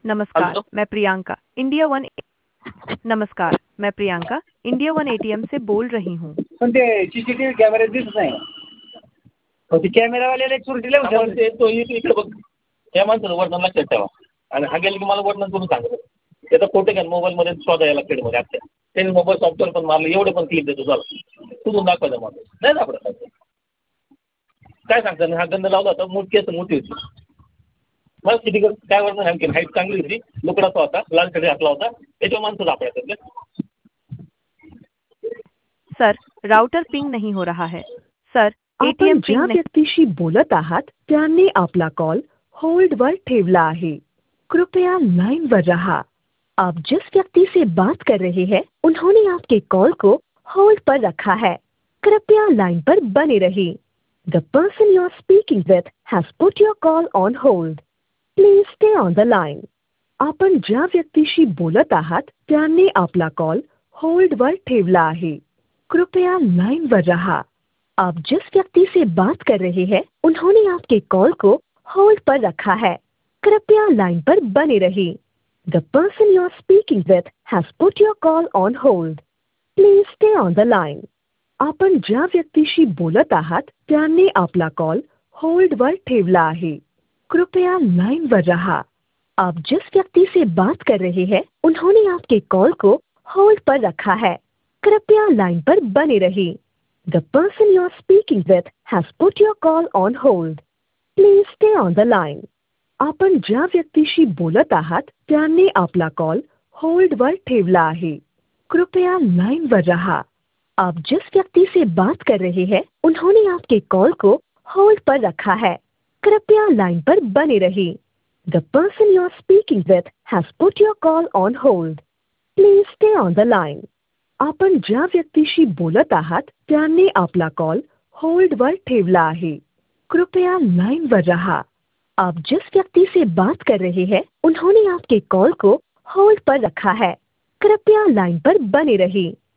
नमस्कार, हॅलो मैं Priyanka India one नमस्कार, मैं प्रियंका इंडिया वन एटीएम से बोल रही हूँ। पण ते सीसीटीव्ही कॅमेऱ्यात दिसत नाही. ते कॅमेरावाल्याला एक सुरटी लावून ठेवा. ते तो इकडे बघ त्या माणसाचं वर्णन लक्षात ठेवा आणि हा गेला की मला वर्णन करून सांगा. त्याचा फोटो घ्या मोबाईलमध्ये शोधायला लागते मध्ये आत्या त्यांनी मोबाईल सॉफ्टवेअर पण मारलं एवढं पण क्लिक देतो झालं तुझून दाखवायचं मला नाही दाखवत काय सांगता हा गंध लावला होता मोठी असं मोठी होती मला किती काय वर्णन आणखी हाईट चांगली होती लुकडाचा होता लाल कडे घातला होता त्याच्या माणसं दाखवायचं सर, राउटर पिंग नहीं हो रहा है। सर, आपण एटीएम ज्या पिंग नहीं। व्यक्तीशी बोलत आहात त्यांनी आपला कॉल होल्डवर ठेवला आहे. कृपया लाइन पर रहा. आप जिस व्यक्ति से बात कर रहे हैं उन्होंने आपके कॉल को होल्ड पर रखा है. कृपया लाइन पर बने रहिए. The person you are speaking with has put your call on hold. Please stay on the line. आपण ज्या व्यक्तीशी बोलत आहात त्यांनी आपला कॉल होल्डवर ठेवला आहे. कृपया लाइन पर रहा. आप जिस व्यक्ति से बात कर रहे हैं उन्होंने आपके कॉल को होल्ड पर रखा है. कृपया लाइन पर बने रहिए. The person you are speaking with has put your call on hold. Please stay on the line. आपण ज्या व्यक्तीशी बोलत आहात त्यांनी आपला कॉल होल्डवर ठेवला आहे. कृपया लाइन पर रहा. आप जिस व्यक्ति से बात कर रहे हैं उन्होंने आपके कॉल को होल्ड पर रखा है. कृपया लाइन पर बने रहिए. The person you are speaking with has put your call on hold. Please stay on the line. आपण ज्या व्यक्तीशी बोलत आहात त्यांनी आपला कॉल होल्डवर ठेवला आहे. कृपया लाइन पर रहा. आप जिस व्यक्ति से बात कर रहे हैं उन्होंने आपके कॉल को होल्ड पर रखा है. कृपया लाइन पर बने रहिए. The person you are speaking with has put your call on hold. Please stay on the line. आपण ज्या व्यक्तीशी बोलत आहात त्यांनी आपला कॉल होल्डवर ठेवला आहे. कृपया लाइन पर रहा. आप जिस व्यक्ति से बात कर रहे हैं उन्होंने आपके कॉल को होल्ड पर रखा है. कृपया लाइन पर बने रहिए.